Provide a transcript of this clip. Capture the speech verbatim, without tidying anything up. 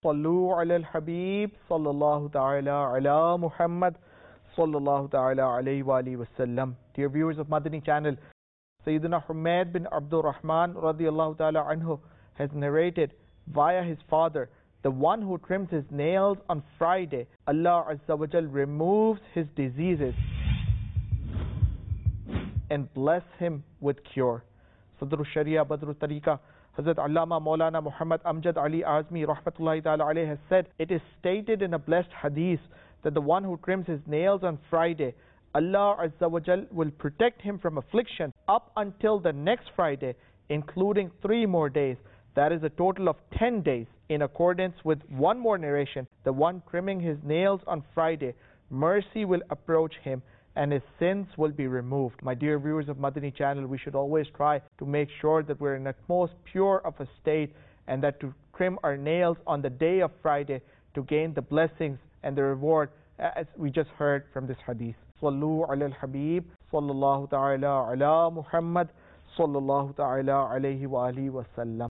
Sallu ala al-Habib sallallahu ta'ala ala Muhammad sallallahu ta'ala alayhi wa alihi wasallam. Dear viewers of Madani channel, Sayyidina Humayd bin Abdul Rahman radiallahu ta'ala anhu has narrated via his father, the one who trims his nails on Friday, Allah Azza wa Jal removes his diseases and bless him with cure. Sadr Sharia Badr Tariqa Hazrat Allama Maulana Muhammad Amjad Ali Azmi Rahmatullahi Ta'ala alayhi has said, it is stated in a blessed hadith that the one who trims his nails on Friday, Allah Azza wa Jal will protect him from affliction up until the next Friday, including three more days. That is a total of ten days. In accordance with one more narration, the one trimming his nails on Friday, mercy will approach him and his sins will be removed. My dear viewers of Madani channel, we should always try to make sure that we're in the most pure of a state, and that to trim our nails on the day of Friday to gain the blessings and the reward, as we just heard from this hadith. Sallu ala al-Habib sallallahu ta'ala ala Muhammad sallallahu ta'ala alayhi wa alihi wa sallam.